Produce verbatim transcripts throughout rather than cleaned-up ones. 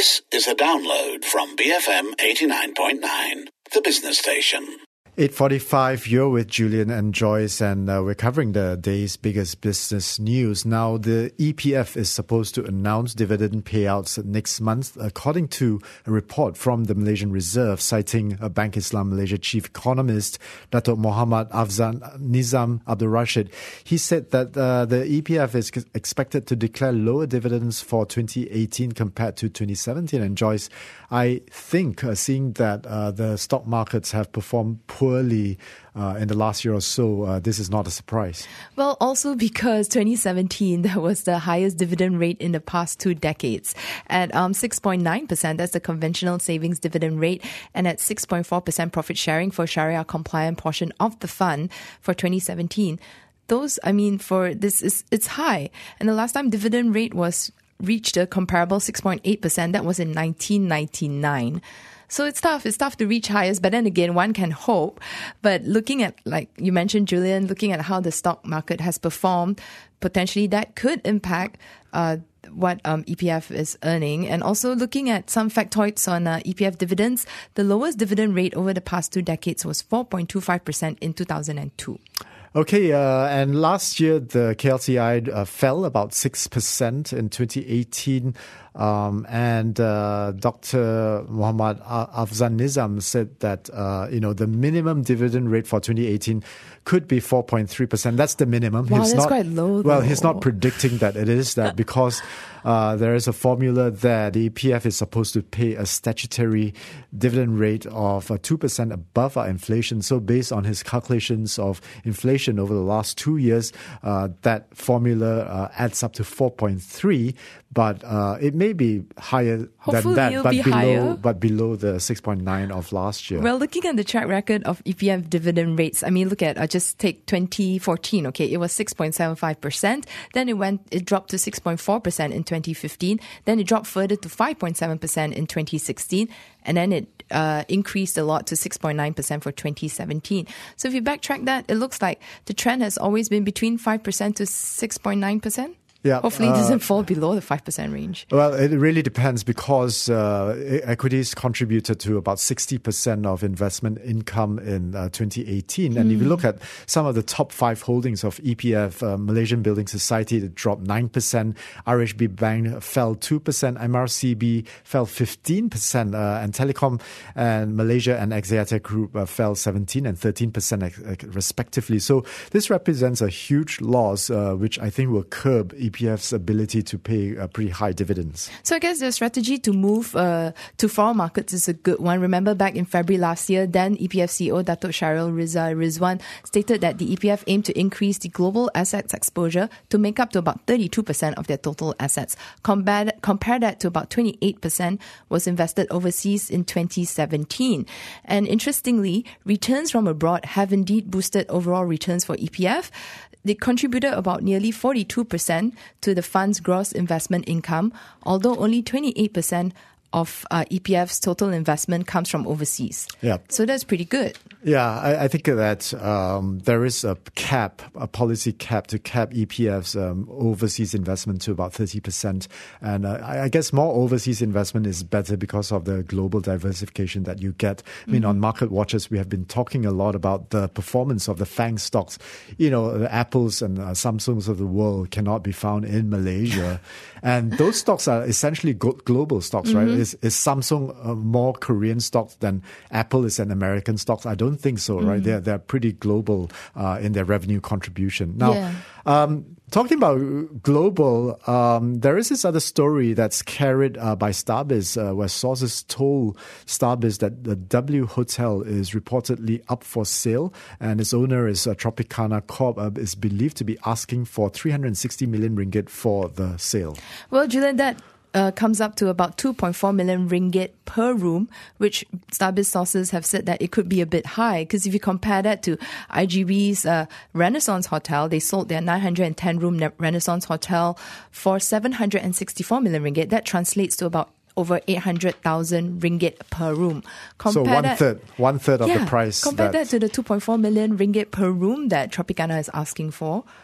This is a download from B F M eighty-nine point nine, the business station. eight forty-five, you're with Julian and Joyce, and uh, we're covering the day's biggest business news. Now, the E P F is supposed to announce dividend payouts next month, according to a report from the Malaysian Reserve, citing a Bank Islam Malaysia chief economist, Datuk Muhammad Afzan Nizam Abdul Rashid. He said that uh, the E P F is expected to declare lower dividends for twenty eighteen compared to twenty seventeen. And Joyce, I think uh, seeing that uh, the stock markets have performed poorly uh, in the last year or so, uh, this is not a surprise. Well, also because twenty seventeen, there was the highest dividend rate in the past two decades. At um, six point nine percent, that's the conventional savings dividend rate, and at six point four percent profit sharing for Sharia-compliant portion of the fund for twenty seventeen. Those, I mean, for this, is it's high. And the last time dividend rate was reached a comparable six point eight percent, that was in nineteen ninety-nine. So it's tough. It's tough to reach highest, but then again, one can hope. But looking at, like you mentioned, Julian, looking at how the stock market has performed, potentially that could impact uh, what um, E P F is earning. And also looking at some factoids on uh, E P F dividends, the lowest dividend rate over the past two decades was four point two five percent in two thousand two. Okay, uh, and last year the K L C I uh, fell about six percent in twenty eighteen, um, and uh, Doctor Muhammad Afzan Nizam said that uh, you know the minimum dividend rate for twenty eighteen could be four point three percent. That's the minimum. Wow, he's that's not, quite low, though. Well, he's not predicting that it is that because uh, there is a formula that the E P F is supposed to pay a statutory dividend rate of uh, two percent above our inflation. So based on his calculations of inflation over the last two years, uh, that formula uh, adds up to four point three, but uh, it may be higher Hopefully than that, it'll but be below, higher. but below the six point nine of last year. Well, looking at the track record of E P F dividend rates, I mean, look at, uh, just take twenty fourteen, okay, it was six point seven five percent, then it went, it dropped to six point four percent in twenty fifteen, then it dropped further to five point seven percent in twenty sixteen, and then it uh, increased a lot to six point nine percent for twenty seventeen. So if you backtrack that, it looks like the trend has always been between five percent to six point nine percent. Yeah, Hopefully it uh, doesn't fall below the five percent range. Well, it really depends because uh, equities contributed to about sixty percent of investment income in uh, twenty eighteen. And mm. if you look at some of the top five holdings of E P F, uh, Malaysian Building Society, it dropped nine percent, R H B Bank fell two percent, M R C B fell fifteen percent, uh, and Telecom and Malaysia and Axiata Group uh, fell seventeen and thirteen percent uh, respectively. So this represents a huge loss, uh, which I think will curb E P F's ability to pay uh, pretty high dividends. So I guess the strategy to move uh, to foreign markets is a good one. Remember back in February last year, then E P F C E O Datuk Sharil Riza Rizwan stated that the E P F aimed to increase the global assets exposure to make up to about thirty-two percent of their total assets. Compare, compare that to about twenty-eight percent was invested overseas in twenty seventeen. And interestingly, returns from abroad have indeed boosted overall returns for E P F. They contributed about nearly forty-two percent to the fund's gross investment income, although only twenty-eight percent of uh, E P F's total investment comes from overseas. Yeah. So that's pretty good. Yeah, I, I think that um, there is a cap, a policy cap to cap E P F's um, overseas investment to about thirty percent. And uh, I, I guess more overseas investment is better because of the global diversification that you get. I mean, mm-hmm. on Market Watchers, we have been talking a lot about the performance of the FANG stocks. You know, the Apples and uh, Samsungs of the world cannot be found in Malaysia. And those stocks are essentially go- global stocks, mm-hmm. right? Is, is Samsung uh, more Korean stocks than Apple is an American stock? I don't think so, right? Mm. They're, they're pretty global uh, in their revenue contribution. Now, yeah. um, talking about global, um, there is this other story that's carried uh, by Starbiz, uh, where sources told Starbiz that the W Hotel is reportedly up for sale, and its owner is uh, Tropicana Corp, uh, is believed to be asking for three hundred sixty million ringgit for the sale. Well, Julian, that Uh, comes up to about two point four million ringgit per room, which Starbiz sources have said that it could be a bit high. Because if you compare that to I G B's uh, Renaissance Hotel, they sold their nine hundred ten room Renaissance Hotel for seven hundred sixty-four million ringgit. That translates to about over eight hundred thousand ringgit per room. So Compare one that, third, one third of yeah, the price. Compare that, that to the two point four million ringgit per room that Tropicana is asking for.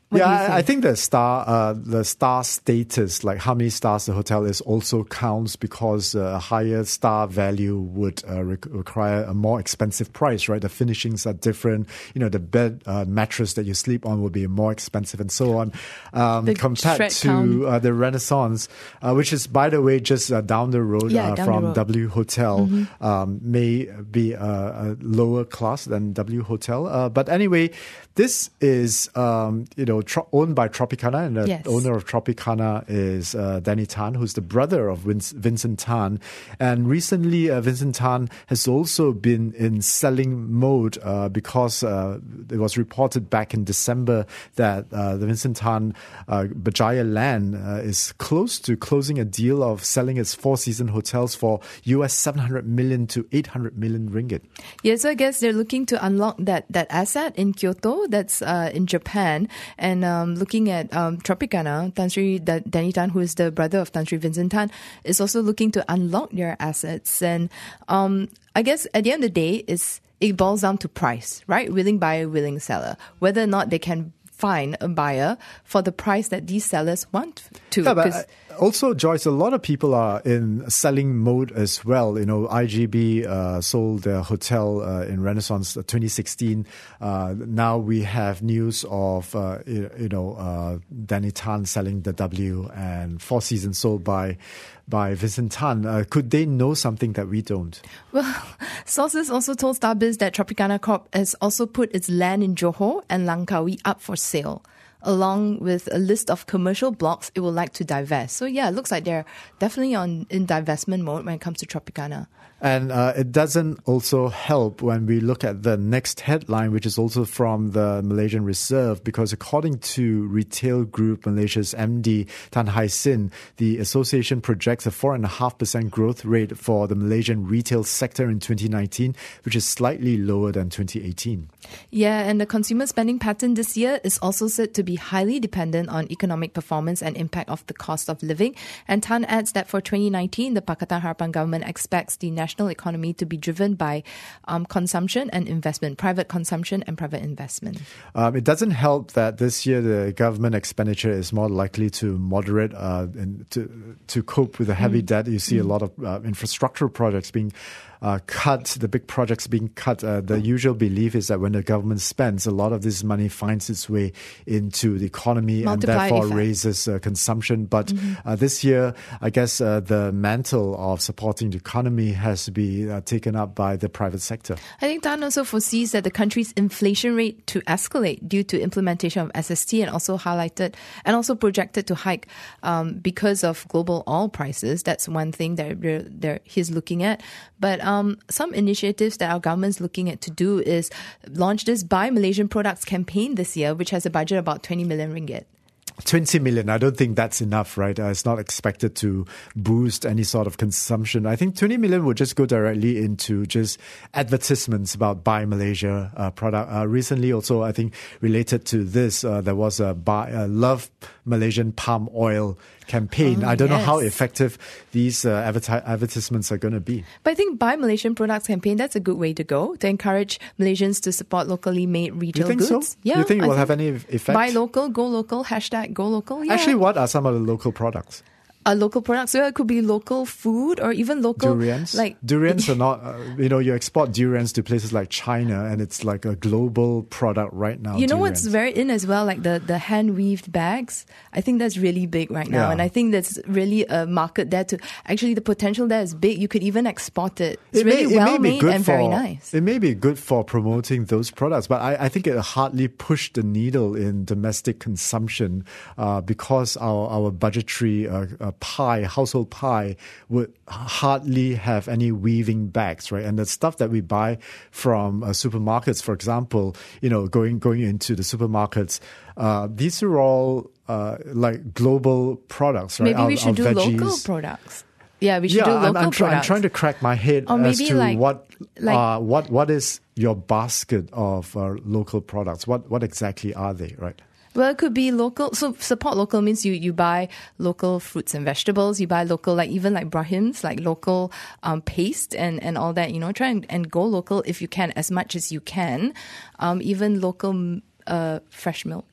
What yeah, do you I, think? I think the star, uh, the star status, like how many stars the hotel is, also counts because uh, a higher star value would uh, re- require a more expensive price, right? The finishings are different. You know, the bed uh, mattress that you sleep on will be more expensive, and so on. Um, The compared Shred to uh, the Renaissance, uh, which is, by the way, just uh, down the road Yeah, uh, down the from road. W Hotel, um, may be a, a lower class than W Hotel. Uh, but anyway, this is um, you know tro- owned by Tropicana, and the Yes. owner of Tropicana is uh, Danny Tan, who's the brother of Vince, Vincent Tan. And recently, uh, Vincent Tan has also been in selling mode uh, because uh, it was reported back in December that uh, the Vincent Tan uh, Berjaya Land uh, is close to closing a deal of selling its Four Seasons hotels for U S seven hundred million to eight hundred million ringgit. Yeah, so I guess they're looking to unlock that, that asset in Kyoto that's uh, in Japan, and um, looking at um, Tropicana, Tan Sri Da- Danny Tan, who is the brother of Tan Sri Vincent Tan, is also looking to unlock their assets. And um, I guess at the end of the day, it's, it boils down to price, right? Willing buyer, willing seller. Whether or not they can find a buyer for the price that these sellers want to. Yeah, but 'Cause- uh, also, Joyce, a lot of people are in selling mode as well. You know, I G B uh, sold their hotel uh, in Renaissance uh, twenty sixteen. Uh, now we have news of, uh, you, you know, uh, Danny Tan selling the W, and Four Seasons sold by by Vincent Tan. Uh, could they know something that we don't? Well, sources also told Starbiz that Tropicana Corp has also put its land in Johor and Langkawi up for sale, along with a list of commercial blocks it would like to divest. So yeah, it looks like they're definitely on in divestment mode when it comes to Tropicana. And uh, it doesn't also help when we look at the next headline, which is also from the Malaysian Reserve, because according to Retail Group Malaysia's M D Tan Hai Sin, the association projects a four point five percent growth rate for the Malaysian retail sector in twenty nineteen, which is slightly lower than twenty eighteen. Yeah, and the consumer spending pattern this year is also said to be highly dependent on economic performance and impact of the cost of living. And Tan adds that for twenty nineteen, the Pakatan Harapan government expects the national economy to be driven by um, consumption and investment, private consumption and private investment. Um, it doesn't help that this year the government expenditure is more likely to moderate uh, and to to cope with the heavy mm. debt. You see mm. a lot of uh, infrastructure projects being Uh, cut, the big projects being cut. Uh, the usual belief is that when the government spends, a lot of this money finds its way into the economy Multiplier and therefore effect. raises uh, consumption. But mm-hmm. uh, this year, I guess uh, the mantle of supporting the economy has to be uh, taken up by the private sector. I think Tan also foresees that the country's inflation rate to escalate due to implementation of S S T, and also highlighted and also projected to hike um, because of global oil prices. That's one thing that they're, they're, he's looking at. But um, some initiatives that our government's looking at to do is launch this Buy Malaysian Products campaign this year, which has a budget of about twenty million ringgit. twenty million, I don't think that's enough, right? Uh, it's not expected to boost any sort of consumption. I think twenty million would just go directly into just advertisements about Buy Malaysia uh, product. Uh, recently also, I think related to this, uh, there was a buy, uh, Love Malaysian Palm Oil campaign. Oh, I don't yes. know how effective these uh, adverti- advertisements are going to be. But I think Buy Malaysian Products campaign, that's a good way to go, to encourage Malaysians to support locally made retail you think goods. so? Yeah, you think it I will have any effect? Buy local, go local, hashtag go local. Yeah. Actually, what are some of the local products? Uh, local products. So it could be local food or even local Durians? Like Durians are not, uh, you know, you export durians to places like China, and it's like a global product right now. You know durians. what's very in as well, like the, the hand-weaved bags. I think that's really big right now. Yeah. And I think that's really a market there to, actually the potential there is big. You could even export it. It's It may- really it may well be made good and for- very nice. It may be good for promoting those products, but I, I think it hardly pushed the needle in domestic consumption uh, because our, our budgetary uh, uh, pie, household pie, would hardly have any weaving bags, right? And the stuff that we buy from uh, supermarkets, for example, you know, going going into the supermarkets, uh, these are all uh, like global products, right? Maybe Our- we should our do veggies. local products. Yeah, we should Yeah, do local I'm, I'm, try, I'm products. trying to crack my head Or as maybe to like- what like- uh, what what is your basket of uh, local products? What what exactly are they, right? Well, it could be local. So support local means you, you buy local fruits and vegetables. You buy local, like even like Brahim's, like local um, paste and, and all that. You know, try and, and go local if you can, as much as you can. Um, even local uh, fresh milk, if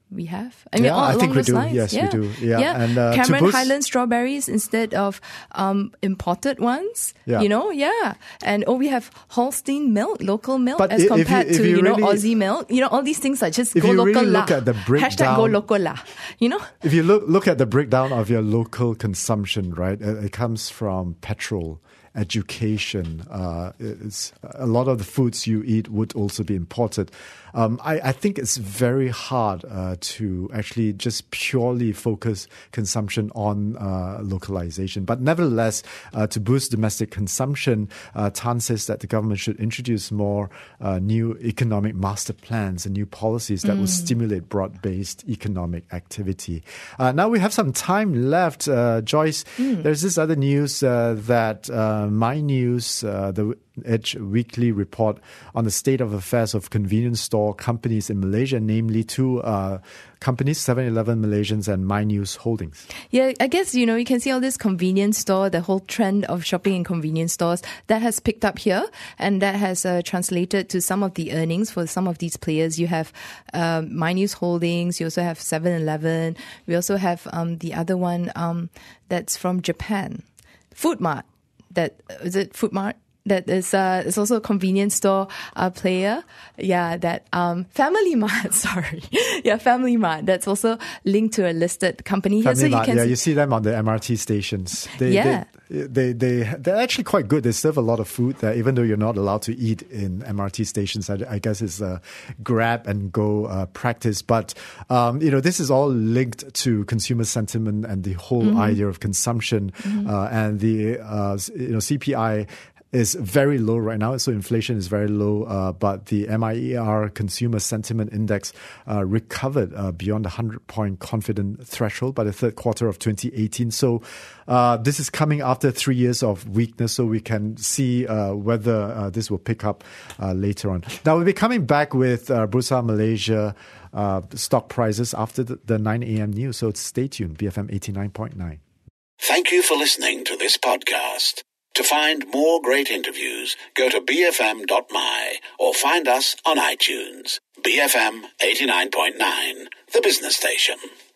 we have. I mean, yeah, all I along think we those do. lines. Yes, yeah. we do. Yeah, yeah. And uh, Cameron boost- Highland strawberries instead of um, imported ones. Yeah. You know, yeah. And oh, we have Holstein milk, local milk, But as if you- compared if to you you know really- Aussie milk. You know, all these things are just If go you local really lah. look at the Hashtag go breakdown- local lah. You know. If you look look at the breakdown of your local consumption, right, it, it comes from petrol, education. Uh, it's a lot of the foods you eat would also be imported. Um, I, I think it's very hard uh, to actually just purely focus consumption on uh, localization. But nevertheless, uh, to boost domestic consumption, uh, Tan says that the government should introduce more uh, new economic master plans and new policies that will stimulate broad-based economic activity. Uh, now we have some time left. Uh, Joyce, there's this other news uh, that uh, My News, uh, the Edge weekly report on the state of affairs of convenience store companies in Malaysia, namely two uh, companies, seven eleven Malaysians and My News Holdings. Yeah, I guess, you know, you can see all this convenience store, the whole trend of shopping in convenience stores that has picked up here, and that has uh, translated to some of the earnings for some of these players. You have um, My News Holdings, you also have seven eleven, we also have um, the other one um, that's from Japan, Food Mart. That, is it Food Mart? That is uh, is also a convenience store uh, player. Yeah, that um, Family Mart, sorry. yeah, Family Mart. That's also linked to a listed company here. Family so you Mart, can yeah, see- you see them on the M R T stations. They, Yeah. They, they, they, they're actually quite good. They serve a lot of food there, even though you're not allowed to eat in M R T stations. I, I guess it's a grab and go uh, practice. But, um, you know, this is all linked to consumer sentiment and the whole Mm-hmm. idea of consumption. Uh, and the, uh, you know, C P I is very low right now, so inflation is very low, uh, but the M I E R Consumer Sentiment Index uh, recovered uh, beyond the one hundred point confident threshold by the third quarter of twenty eighteen. So uh, this is coming after three years of weakness, so we can see uh, whether uh, this will pick up uh, later on. Now, we'll be coming back with uh, Bursa Malaysia uh, stock prices after the, the nine a.m. news, so stay tuned, B F M eighty-nine point nine. Thank you for listening to this podcast. To find more great interviews, go to b f m dot m y or find us on iTunes. B F M eighty-nine point nine, the business station.